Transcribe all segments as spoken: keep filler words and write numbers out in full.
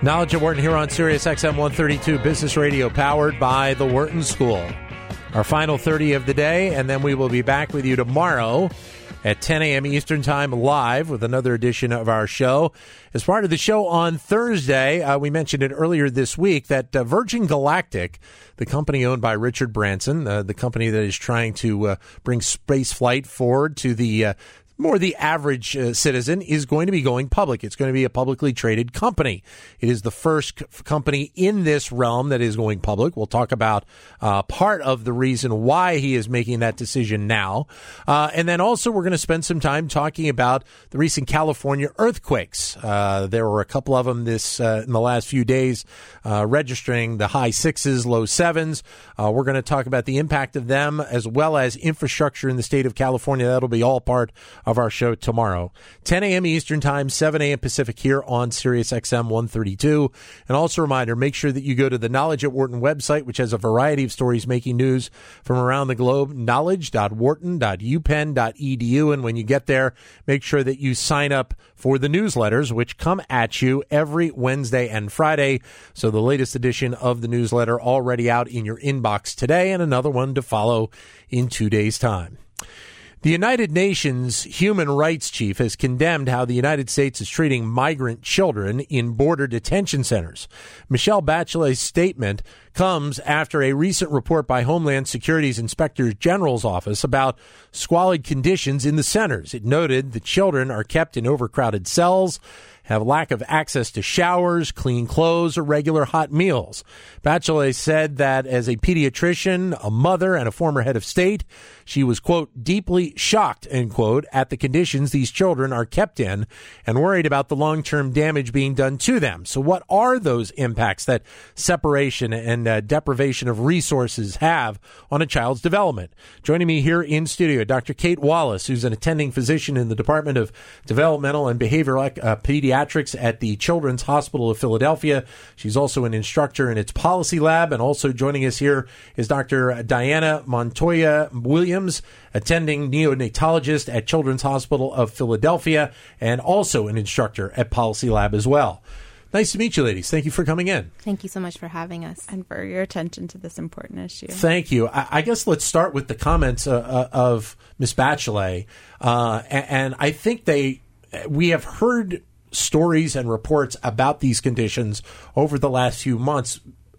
Knowledge at Wharton here on Sirius X M one thirty-two Business Radio, powered by the Wharton School. Our final thirty of the day, and then we will be back with you tomorrow at ten a.m. Eastern Time live with another edition of our show. As part of the show on Thursday, uh, we mentioned it earlier this week that uh, Virgin Galactic, the company owned by Richard Branson, uh, the company that is trying to uh, bring space flight forward to the uh, more the average uh, citizen, is going to be going public. It's going to be a publicly traded company. It is the first c- company in this realm that is going public. We'll talk about uh, part of the reason why he is making that decision now. Uh, and then also we're going to spend some time talking about the recent California earthquakes. Uh, there were a couple of them this uh, in the last few days, uh, registering the high sixes, low sevens. Uh, we're going to talk about the impact of them as well as infrastructure in the state of California. That'll be all part of our show tomorrow. ten a.m. Eastern Time, seven a.m. Pacific here on Sirius X M one thirty-two. And also a reminder, make sure that you go to the Knowledge at Wharton website, which has a variety of stories making news from around the globe, knowledge dot wharton dot u penn dot e d u. And when you get there, make sure that you sign up for the newsletters, which come at you every Wednesday and Friday. So the latest edition of the newsletter already out in your inbox today, and another one to follow in two days' time. The United Nations Human Rights Chief has condemned how the United States is treating migrant children in border detention centers. Michelle Bachelet's statement comes after a recent report by Homeland Security's Inspector General's office about squalid conditions in the centers. It noted the children are kept in overcrowded cells, have lack of access to showers, clean clothes, or regular hot meals. Bachelet said that as a pediatrician, a mother, and a former head of state, she was, quote, deeply shocked, end quote, at the conditions these children are kept in and worried about the long-term damage being done to them. So what are those impacts that separation and uh, deprivation of resources have on a child's development? Joining me here in studio, Doctor Kate Wallace, who's an attending physician in the Department of Developmental and Behavioral uh, Pediatrics at the Children's Hospital of Philadelphia. She's also an instructor in its policy lab. And also joining us here is Doctor Diana Montoya Williams, attending neonatologist at Children's Hospital of Philadelphia, and also an instructor at Policy Lab as well. Nice to meet you, ladies. Thank you for coming in. Thank you so much for having us. And for your attention to this important issue. Thank you. I, I guess let's start with the comments uh, uh, of Miz Bachelet. Uh, and, and I think they, we have heard stories and reports about these conditions over the last few months.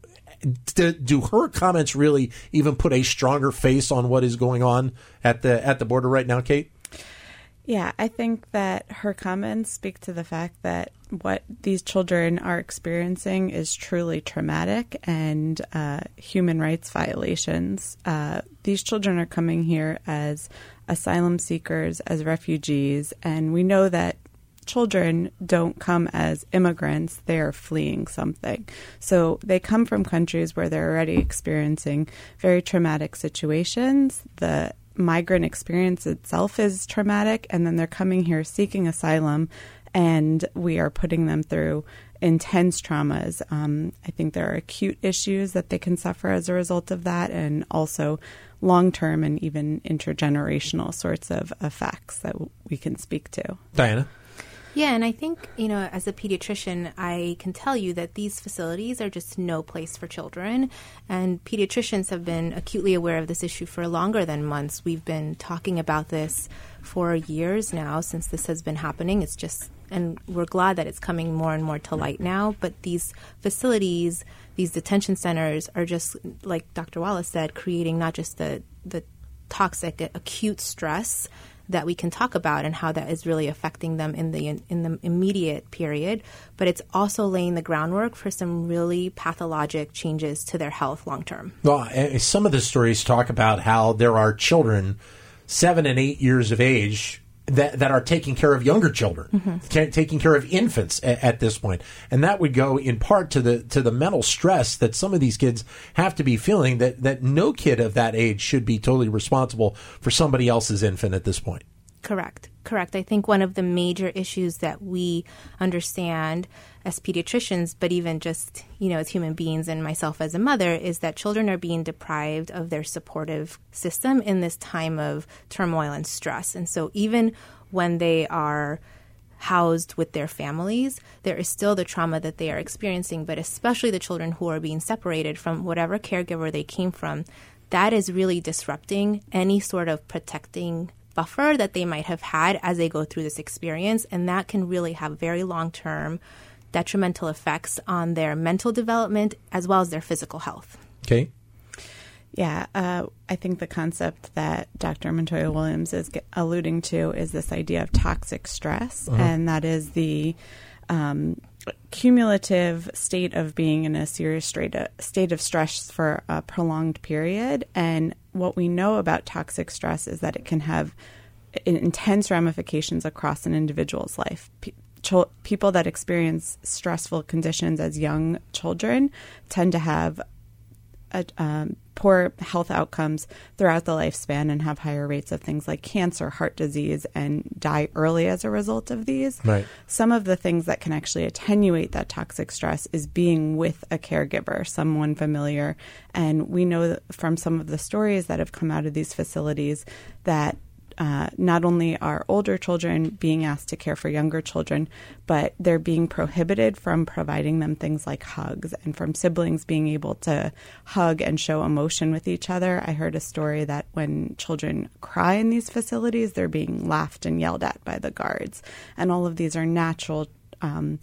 Do, do her comments really even put a stronger face on what is going on at the at the border right now, Kate? Yeah, I think that her comments speak to the fact that what these children are experiencing is truly traumatic and uh, human rights violations. Uh, these children are coming here as asylum seekers, as refugees, and we know that children don't come as immigrants, they are fleeing something. So they come from countries where they're already experiencing very traumatic situations. The migrant experience itself is traumatic, and then they're coming here seeking asylum, and we are putting them through intense traumas. Um, I think there are acute issues that they can suffer as a result of that, and also long-term and even intergenerational sorts of effects that we can speak to. Diana? Yeah, and I think, you know, as a pediatrician, I can tell you that these facilities are just no place for children. And pediatricians have been acutely aware of this issue for longer than months. We've been talking about this for years now since this has been happening. It's just, and we're glad that it's coming more and more to light now. But these facilities, these detention centers are just, like Doctor Wallace said, creating not just the, the toxic, acute stress that we can talk about and how that is really affecting them in the in the immediate period, but it's also laying the groundwork for some really pathologic changes to their health long term. Well, some of the stories talk about how there are children seven and eight years of age that that are taking care of younger children, mm-hmm. t- taking care of infants at, at this point, and that would go in part to the to the mental stress that some of these kids have to be feeling. That that no kid of that age should be totally responsible for somebody else's infant at this point. Correct. Correct. I think one of the major issues that we understand as pediatricians, but even just, you know, as human beings and myself as a mother, is that children are being deprived of their supportive system in this time of turmoil and stress. And so even when they are housed with their families, there is still the trauma that they are experiencing, but especially the children who are being separated from whatever caregiver they came from, that is really disrupting any sort of protecting buffer that they might have had as they go through this experience. And that can really have very long-term detrimental effects on their mental development as well as their physical health. Okay. Yeah, uh, I think the concept that Doctor Montoya Williams is get, alluding to is this idea of toxic stress, uh-huh. and that is the um, cumulative state of being in a serious state of, state of stress for a prolonged period. And what we know about toxic stress is that it can have intense ramifications across an individual's life. P- ch- people that experience stressful conditions as young children tend to have a, um, poor health outcomes throughout the lifespan and have higher rates of things like cancer, heart disease, and die early as a result of these. Right. Some of the things that can actually attenuate that toxic stress is being with a caregiver, someone familiar. And we know that from some of the stories that have come out of these facilities that Uh, not only are older children being asked to care for younger children, but they're being prohibited from providing them things like hugs and from siblings being able to hug and show emotion with each other. I heard a story that when children cry in these facilities, they're being laughed and yelled at by the guards. And all of these are natural um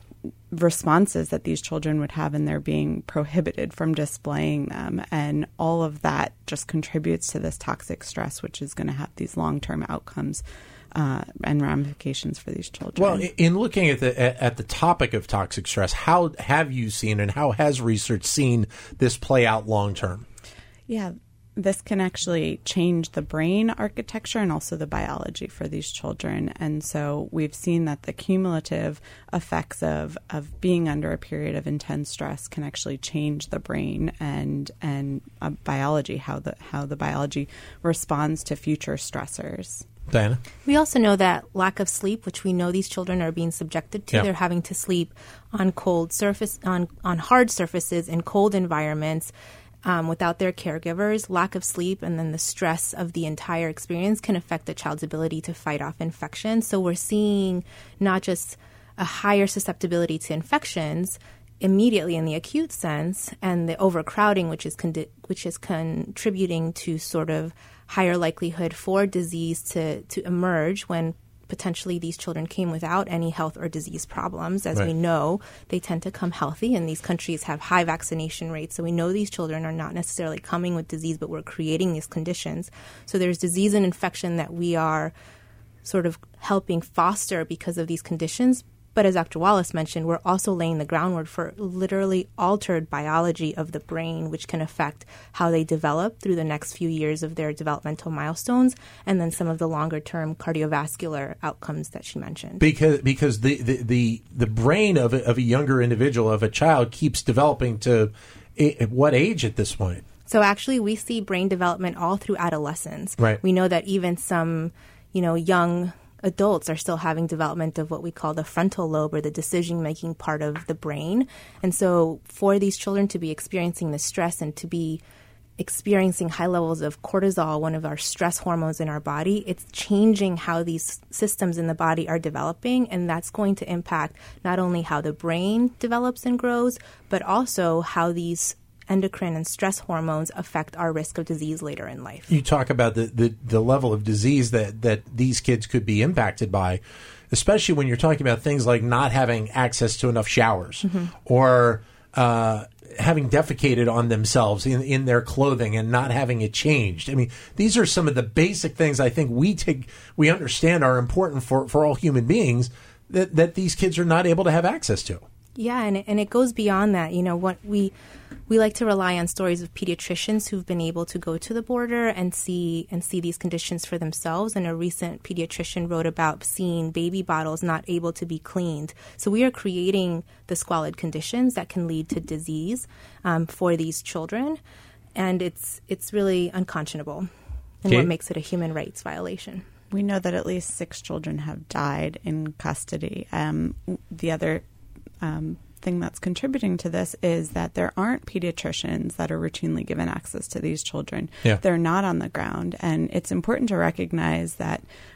responses that these children would have, and they're being prohibited from displaying them. And all of that just contributes to this toxic stress, which is going to have these long-term outcomes uh, and ramifications for these children. Well, in looking at the at the topic of toxic stress, how have you seen and how has research seen this play out long-term? Yeah. This can actually change the brain architecture and also the biology for these children. And so we've seen that the cumulative effects of, of being under a period of intense stress can actually change the brain and and uh, biology, how the how the biology responds to future stressors. Diana? We also know that lack of sleep, which we know these children are being subjected to, yeah. they're having to sleep on cold surface on, on hard surfaces in cold environments. Um, without their caregivers, lack of sleep and then the stress of the entire experience can affect the child's ability to fight off infections. So we're seeing not just a higher susceptibility to infections immediately in the acute sense, and the overcrowding, which is con- which is contributing to sort of higher likelihood for disease to, to emerge when potentially these children came without any health or disease problems. As right. we know, they tend to come healthy, and these countries have high vaccination rates. So we know these children are not necessarily coming with disease, but we're creating these conditions. So there's disease and infection that we are sort of helping foster because of these conditions. But as Doctor Wallace mentioned, we're also laying the groundwork for literally altered biology of the brain, which can affect how they develop through the next few years of their developmental milestones, and then some of the longer-term cardiovascular outcomes that she mentioned. Because because the, the, the, the brain of a, of a younger individual, of a child, keeps developing to a, what age at this point? So actually, we see brain development all through adolescence. Right. We know that even some, you know, young adults are still having development of what we call the frontal lobe, or the decision-making part of the brain. And so for these children to be experiencing the stress and to be experiencing high levels of cortisol, one of our stress hormones in our body, it's changing how these systems in the body are developing. And that's going to impact not only how the brain develops and grows, but also how these endocrine and stress hormones affect our risk of disease later in life. You talk about the, the, the level of disease that, that these kids could be impacted by, especially when you're talking about things like not having access to enough showers, mm-hmm. or uh, having defecated on themselves in, in their clothing and not having it changed. I mean, these are some of the basic things I think we take, we understand are important for, for all human beings that, that these kids are not able to have access to. Yeah, and it, and it goes beyond that. You know, what we we like to rely on stories of pediatricians who've been able to go to the border and see and see these conditions for themselves. And a recent pediatrician wrote about seeing baby bottles not able to be cleaned. So we are creating the squalid conditions that can lead to disease um, for these children, and it's it's really unconscionable, and okay. what makes it a human rights violation. We know that at least six children have died in custody. Um, the other Um, thing that's contributing to this is that there aren't pediatricians that are routinely given access to these children. Yeah. They're not on the ground. And it's important to recognize that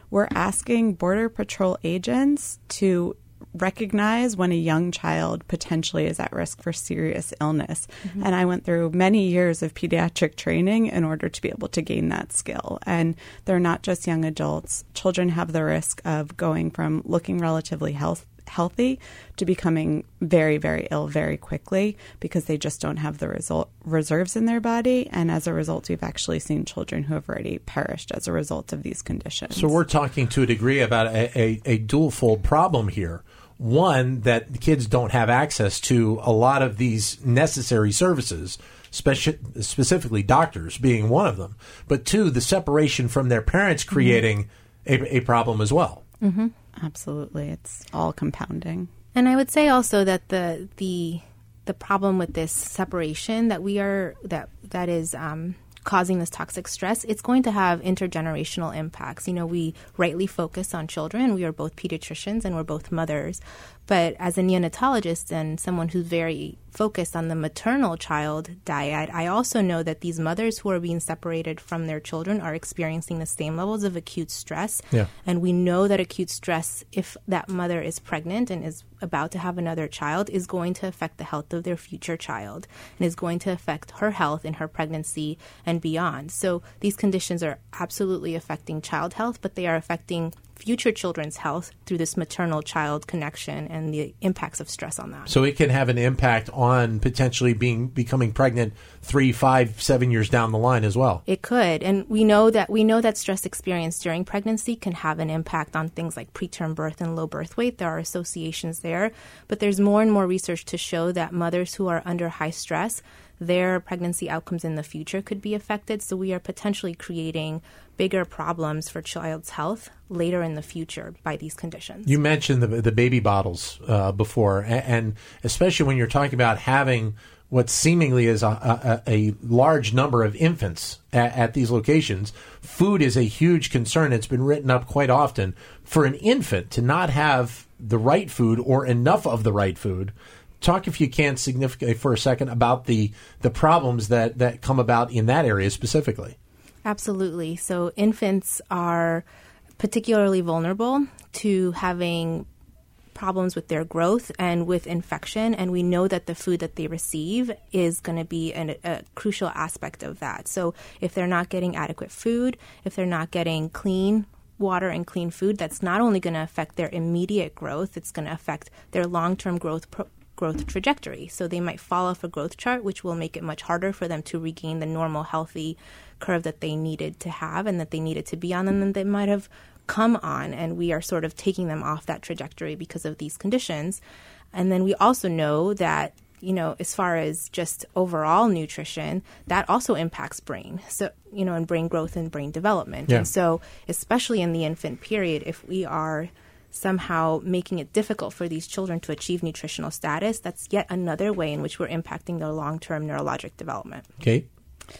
we're asking Border Patrol agents to recognize when a young child potentially is at risk for serious illness. Mm-hmm. And I went through many years of pediatric training in order to be able to gain that skill. And they're not just young adults. Children have the risk of going from looking relatively health, healthy to becoming very, very ill very quickly because they just don't have the result, reserves in their body. And as a result, we've actually seen children who have already perished as a result of these conditions. So we're talking to a degree about a, a, a dual-fold problem here. One, that the kids don't have access to a lot of these necessary services, speci- specifically doctors being one of them. But two, the separation from their parents creating mm-hmm. a, a problem as well. Mm-hmm. Absolutely. It's all compounding. And I would say also that the the the problem with this separation that we are that that is um, causing this toxic stress, it's going to have intergenerational impacts. You know, we rightly focus on children. We are both pediatricians and we're both mothers. But as a neonatologist and someone who's very focused on the maternal child dyad, I also know that these mothers who are being separated from their children are experiencing the same levels of acute stress. Yeah. And we know that acute stress, if that mother is pregnant and is about to have another child, is going to affect the health of their future child and is going to affect her health in her pregnancy and beyond. So these conditions are absolutely affecting child health, but they are affecting future children's health through this maternal-child connection and the impacts of stress on that. So it can have an impact on potentially being becoming pregnant three, five, seven years down the line as well. It could, and we know that we know that stress experienced during pregnancy can have an impact on things like preterm birth and low birth weight. There are associations there, but there's more and more research to show that mothers who are under high stress, their pregnancy outcomes in the future could be affected. So we are potentially creating bigger problems for child's health later in the future by these conditions. You mentioned the, the baby bottles uh, before, and, and especially when you're talking about having what seemingly is a, a, a large number of infants at, at these locations, food is a huge concern. It's been written up quite often. For an infant to not have the right food or enough of the right food, talk, if you can, significantly for a second about the, the problems that, that come about in that area specifically. Absolutely. So infants are particularly vulnerable to having problems with their growth and with infection, and we know that the food that they receive is going to be an, a crucial aspect of that. So if they're not getting adequate food, if they're not getting clean water and clean food, that's not only going to affect their immediate growth, it's going to affect their long-term growth pro- growth trajectory. So they might fall off a growth chart, which will make it much harder for them to regain the normal, healthy curve that they needed to have and that they needed to be on, and then they might have come on, and we are sort of taking them off that trajectory because of these conditions. And then we also know that, you know, as far as just overall nutrition, that also impacts brain. So, you know, and brain growth and brain development. Yeah. And so, especially in the infant period, if we are somehow making it difficult for these children to achieve nutritional status, that's yet another way in which we're impacting their long-term neurologic development. Kate?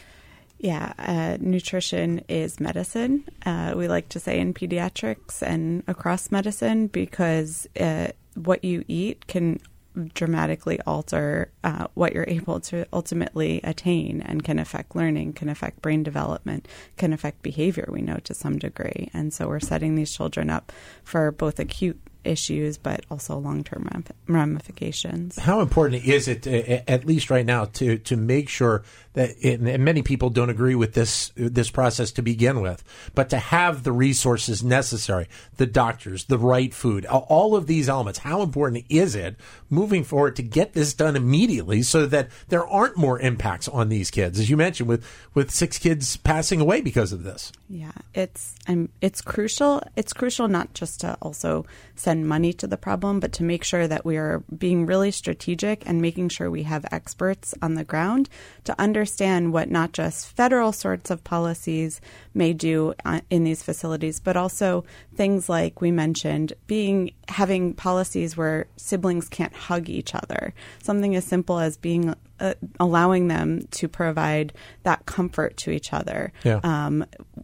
Yeah, uh, nutrition is medicine. Uh, we like to say in pediatrics and across medicine because uh, what you eat can dramatically alter uh, what you're able to ultimately attain and can affect learning, can affect brain development, can affect behavior, we know, to some degree. And so we're setting these children up for both acute issues but also long-term ramifications. How important is it, at least right now, to, to make sure that, it, and many people don't agree with this this process to begin with, but to have the resources necessary, the doctors, the right food, all of these elements, how important is it moving forward to get this done immediately so that there aren't more impacts on these kids, as you mentioned, with, with six kids passing away because of this? Yeah, it's um, it's crucial. It's crucial not just to also send money to the problem, but to make sure that we are being really strategic and making sure we have experts on the ground to understand what not just federal sorts of policies may do in these facilities, but also things like we mentioned, being having policies where siblings can't hug each other. Something as simple as being uh, allowing them to provide that comfort to each other. Yeah. Um,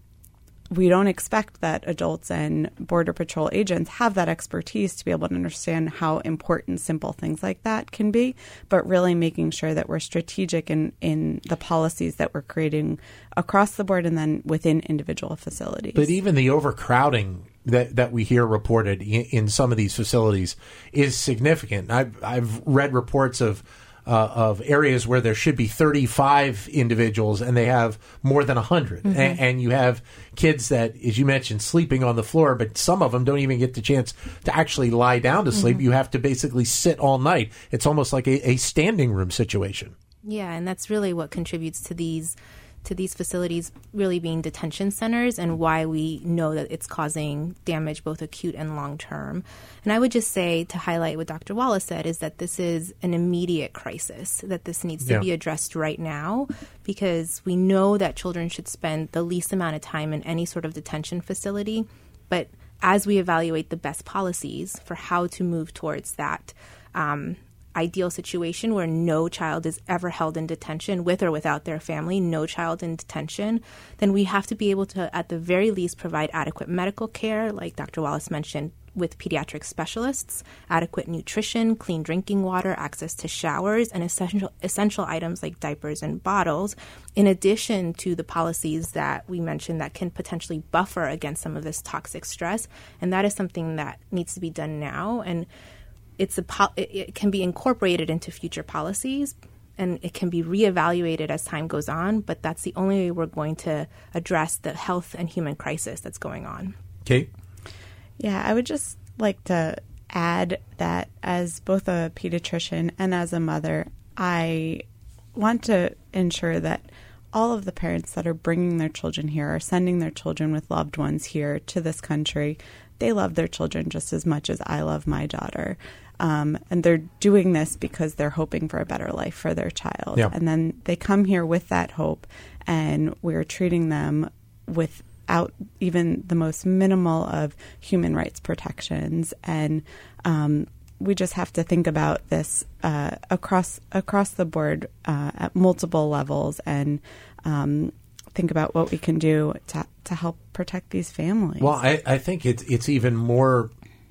we don't expect that adults and Border Patrol agents have that expertise to be able to understand how important simple things like that can be, but really making sure that we're strategic in, in the policies that we're creating across the board and then within individual facilities. But even the overcrowding that, that we hear reported in, in some of these facilities is significant. I've, I've read reports of uh, of areas where there should be thirty-five individuals and they have more than one hundred. Mm-hmm. And, and you have kids that, as you mentioned, sleeping on the floor, but some of them don't even get the chance to actually lie down to sleep. Mm-hmm. You have to basically sit all night. It's almost like a, a standing room situation. Yeah, and that's really what contributes to these to these facilities really being detention centers and why we know that it's causing damage both acute and long term. And I would just say, to highlight what Doctor Wallace said, is that this is an immediate crisis, that this needs to yeah. be addressed right now, because we know that children should spend the least amount of time in any sort of detention facility. But as we evaluate the best policies for how to move towards that um, ideal situation where no child is ever held in detention with or without their family, no child in detention, then we have to be able to, at the very least, provide adequate medical care, like Doctor Wallace mentioned, with pediatric specialists, adequate nutrition, clean drinking water, access to showers, and essential essential items like diapers and bottles, in addition to the policies that we mentioned that can potentially buffer against some of this toxic stress. And that is something that needs to be done now. And It's a po- it can be incorporated into future policies, and it can be reevaluated as time goes on, but that's the only way we're going to address the health and human crisis that's going on. Kate? Yeah, I would just like to add that as both a pediatrician and as a mother, I want to ensure that all of the parents that are bringing their children here are sending their children with loved ones here to this country. They love their children just as much as I love my daughter. Um, and they're doing this because they're hoping for a better life for their child. Yeah. And then they come here with that hope, and we're treating them without even the most minimal of human rights protections. And um, we just have to think about this uh, across across the board uh, at multiple levels, and um, think about what we can do to to help protect these families. Well, I, I think it's it's even more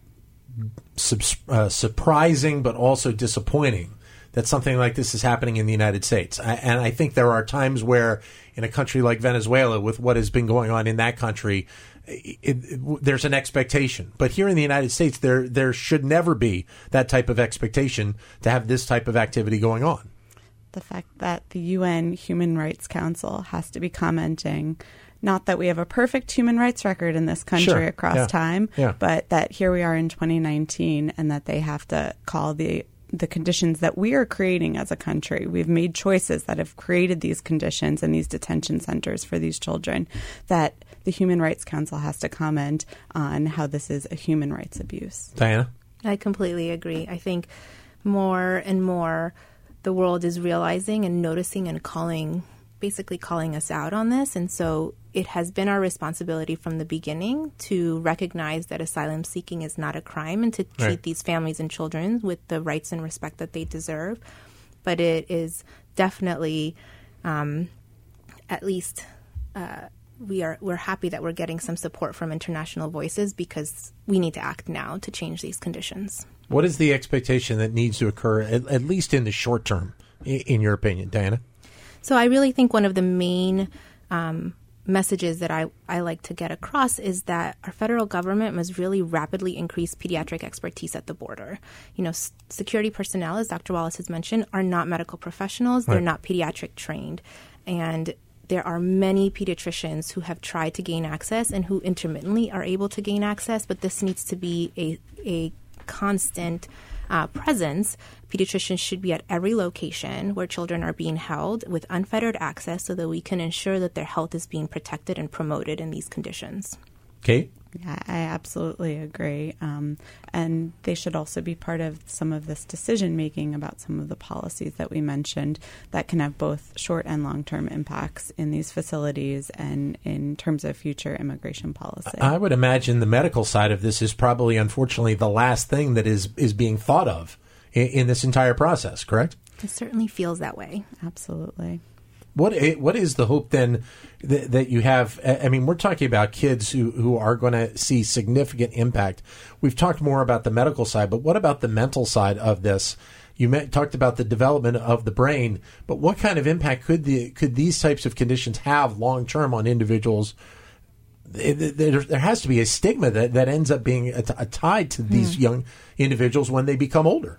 sub- uh, surprising, but also disappointing that something like this is happening in the United States. I, and I think there are times where, in a country like Venezuela, with what has been going on in that country, it, it, there's an expectation. But here in the United States, there there should never be that type of expectation to have this type of activity going on. The fact that the U N Human Rights Council has to be commenting, not that we have a perfect human rights record in this country sure. across yeah. time, yeah. but that here we are in twenty nineteen, and that they have to call the the conditions that we are creating as a country. We've made choices that have created these conditions and these detention centers for these children, that the Human Rights Council has to comment on how this is a human rights abuse. Diana? I completely agree. I think more and more the world is realizing and noticing and calling, basically calling us out on this. And so it has been our responsibility from the beginning to recognize that asylum seeking is not a crime, and to treat right. these families and children with the rights and respect that they deserve. But it is definitely, um, at least, uh, we are we're happy that we're getting some support from international voices, because we need to act now to change these conditions. What is the expectation that needs to occur, at, at least in the short term, in, in your opinion, Diana? So I really think one of the main um, messages that I, I like to get across is that our federal government must really rapidly increase pediatric expertise at the border. You know, s- security personnel, as Doctor Wallace has mentioned, are not medical professionals. They're right. not pediatric trained. And there are many pediatricians who have tried to gain access and who intermittently are able to gain access, but this needs to be a, a constant uh, presence. Pediatricians should be at every location where children are being held with unfettered access, so that we can ensure that their health is being protected and promoted in these conditions. Kate? Yeah, I absolutely agree. Um, and they should also be part of some of this decision-making about some of the policies that we mentioned that can have both short and long-term impacts in these facilities and in terms of future immigration policy. I would imagine the medical side of this is probably, unfortunately, the last thing that is, is being thought of in, in this entire process, correct? It certainly feels that way. Absolutely. What what is the hope then that, that you have? I mean, we're talking about kids who, who are going to see significant impact. We've talked more about the medical side, but what about the mental side of this? You met, talked about the development of the brain, but what kind of impact could the could these types of conditions have long term on individuals there, there has to be a stigma that, that ends up being a, a tied to these mm. young individuals when they become older.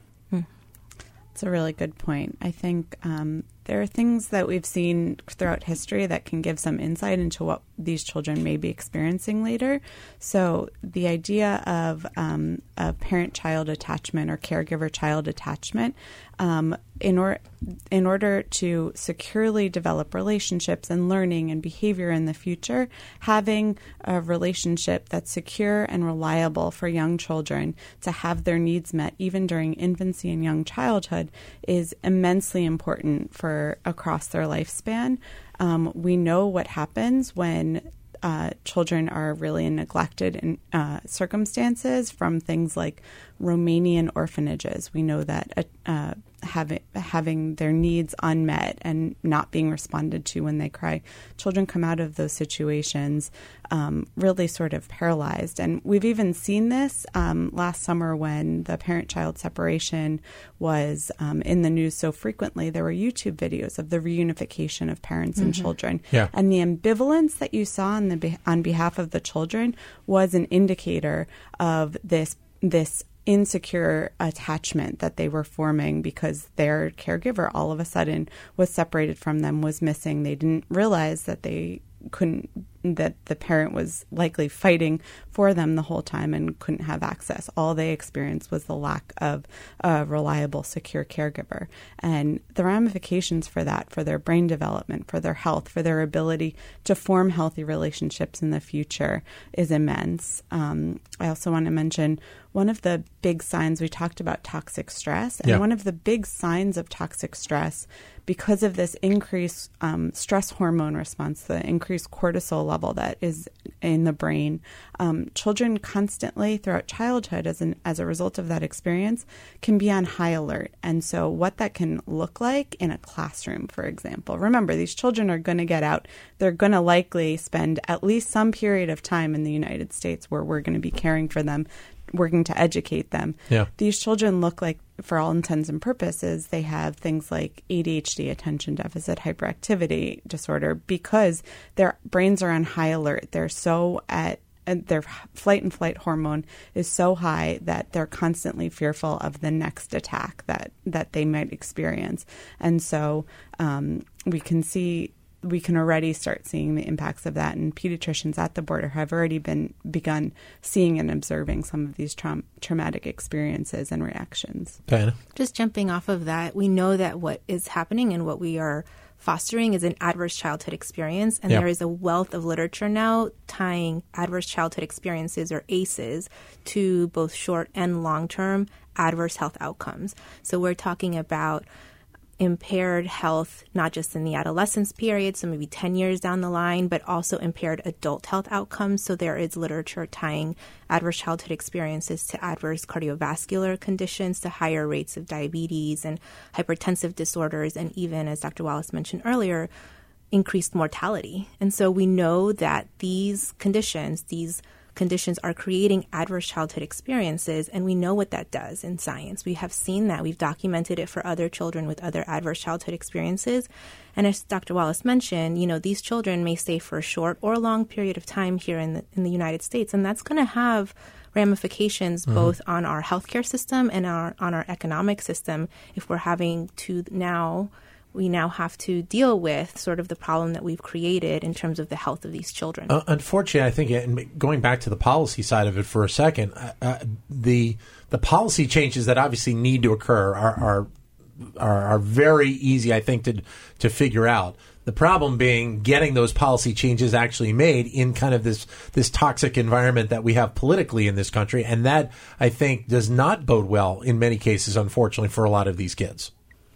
That's a really good point. I think um, there are things that we've seen throughout history that can give some insight into what these children may be experiencing later. So the idea of um, a parent-child attachment or caregiver-child attachment, um, in, or- in order to securely develop relationships and learning and behavior in the future, having a relationship that's secure and reliable for young children to have their needs met even during infancy and young childhood is immensely important for across their lifespan. Um, we know what happens when uh, children are really in neglected in, uh, circumstances from things like Romanian orphanages. We know that uh, uh, having having their needs unmet and not being responded to when they cry, children come out of those situations um, really sort of paralyzed. And we've even seen this um, last summer when the parent-child separation was um, in the news so frequently. There were YouTube videos of the reunification of parents mm-hmm. and children. Yeah. And the ambivalence that you saw on, the, on behalf of the children was an indicator of this this insecure attachment that they were forming because their caregiver all of a sudden was separated from them, was missing. They didn't realize that they couldn't, that the parent was likely fighting for them the whole time and couldn't have access. All they experienced was the lack of a reliable, secure caregiver. And the ramifications for that, for their brain development, for their health, for their ability to form healthy relationships in the future is immense. Um, I also want to mention one of the big signs, we talked about toxic stress, and yeah. one of the big signs of toxic stress, because of this increased um, stress hormone response, the increased cortisol level that is in the brain, um, children constantly throughout childhood, as an as a result of that experience, can be on high alert. And so what that can look like in a classroom, for example. Remember, these children are going to get out. They're going to likely spend at least some period of time in the United States where we're going to be caring for them, working to educate them. Yeah. These children look like, for all intents and purposes, they have things like A D H D, attention deficit hyperactivity disorder, because their brains are on high alert. They're so at and their flight and flight hormone is so high that they're constantly fearful of the next attack that, that they might experience. And so um, we can see we can already start seeing the impacts of that, and pediatricians at the border have already been begun seeing and observing some of these tra- traumatic experiences and reactions. Diana? Just jumping off of that, we know that what is happening and what we are fostering is an adverse childhood experience, and yeah. there is a wealth of literature now tying adverse childhood experiences, or A C Es, to both short and long-term adverse health outcomes. So we're talking about impaired health, not just in the adolescence period, so maybe ten years down the line, but also impaired adult health outcomes. So there is literature tying adverse childhood experiences to adverse cardiovascular conditions, to higher rates of diabetes and hypertensive disorders, and even, as Doctor Wallace mentioned earlier, increased mortality. And so we know that these conditions, these conditions are creating adverse childhood experiences, and we know what that does in science. We have seen that. We've documented it for other children with other adverse childhood experiences. And as Doctor Wallace mentioned, you know, these children may stay for a short or long period of time here in the, in the United States, and that's going to have ramifications mm-hmm. both on our healthcare system and our, on our economic system if we're having to now we now have to deal with sort of the problem that we've created in terms of the health of these children. Uh, unfortunately, I think, and going back to the policy side of it for a second, uh, the the policy changes that obviously need to occur are are are, are very easy, I think, to to figure out. The problem being getting those policy changes actually made in kind of this this toxic environment that we have politically in this country, and that, I think, does not bode well in many cases, unfortunately, for a lot of these kids.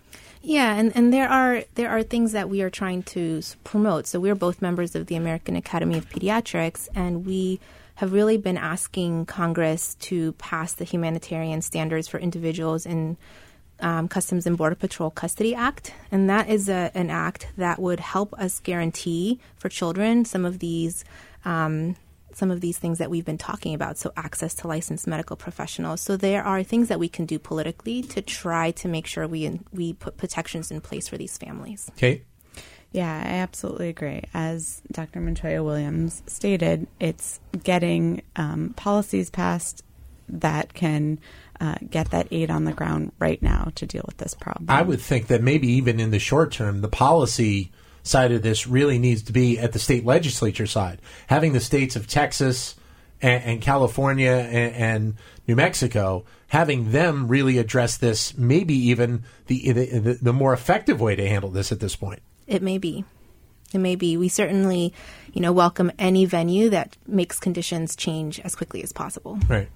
Yeah, and, and there are there are things that we are trying to promote. So we're both members of the American Academy of Pediatrics, and we have really been asking Congress to pass the humanitarian standards for individuals in um, Customs and Border Patrol Custody Act. And that is a, an act that would help us guarantee for children some of these um some of these things that we've been talking about, so access to licensed medical professionals. So there are things that we can do politically to try to make sure we we put protections in place for these families. Okay. Yeah, I absolutely agree. As Doctor Montoya Williams stated, it's getting um, policies passed that can uh, get that aid on the ground right now to deal with this problem. I would think that maybe even in the short term, the policy side of this really needs to be at the state legislature side. Having the states of Texas and, and California and, and New Mexico, having them really address this, maybe even the, the the more effective way to handle this at this point. It may be. It may be. We certainly, you know, welcome any venue that makes conditions change as quickly as possible. Right.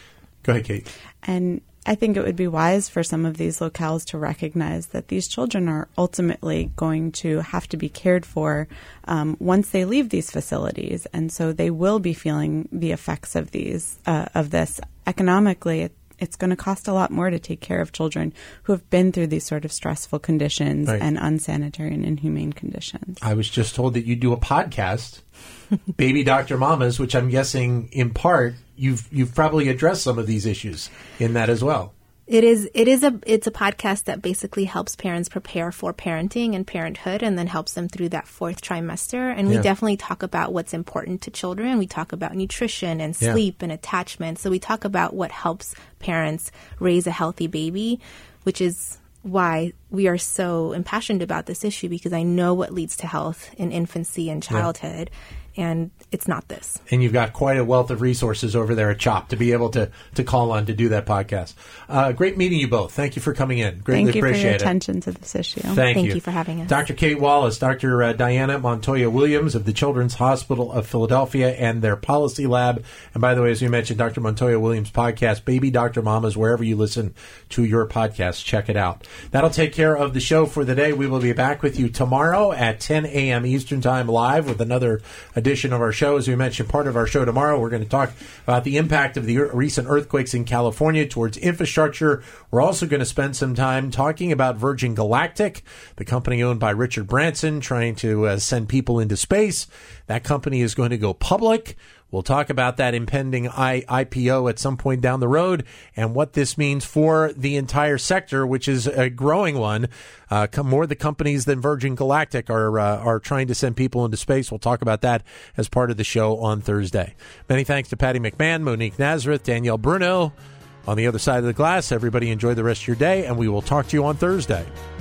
Go ahead, Kate. And I think it would be wise for some of these locales to recognize that these children are ultimately going to have to be cared for um, once they leave these facilities, and so they will be feeling the effects of these uh, of this economically. It, it's going to cost a lot more to take care of children who have been through these sort of stressful conditions right. and unsanitary and inhumane conditions. I was just told that you do a podcast, Baby Doctor Mamas, which I'm guessing in part you've you've probably addressed some of these issues in that as well. It is it is a it's a podcast that basically helps parents prepare for parenting and parenthood, and then helps them through that fourth trimester. And we yeah. definitely talk about what's important to children. We talk about nutrition and sleep yeah. and attachment. So we talk about what helps parents raise a healthy baby, which is why we are so impassioned about this issue, because I know what leads to health in infancy and childhood. Yeah. And it's not this. And you've got quite a wealth of resources over there at CHOP to be able to, to call on to do that podcast. Uh, great meeting you both. Thank you for coming in. Greatly Thank you appreciate for your it. attention to this issue. Thank, Thank you. you for having us. Doctor Kate Wallace, Doctor Uh, Diana Montoya Williams of the Children's Hospital of Philadelphia and their Policy Lab. And by the way, as you mentioned, Doctor Montoya Williams' podcast, Baby Doctor Mamas, wherever you listen to your podcast, check it out. That'll take care of the show for the day. We will be back with you tomorrow at ten a.m. Eastern Time live with another edition of our show. As we mentioned, part of our show tomorrow, we're going to talk about the impact of the recent earthquakes in California towards infrastructure. We're also going to spend some time talking about Virgin Galactic, the company owned by Richard Branson, trying to uh, send people into space. That company is going to go public. We'll talk about that impending I P O at some point down the road and what this means for the entire sector, which is a growing one. Uh, more of the companies than Virgin Galactic are uh, are trying to send people into space. We'll talk about that as part of the show on Thursday. Many thanks to Patty McMahon, Monique Nazareth, Danielle Bruno. On the other side of the glass, everybody enjoy the rest of your day, and we will talk to you on Thursday.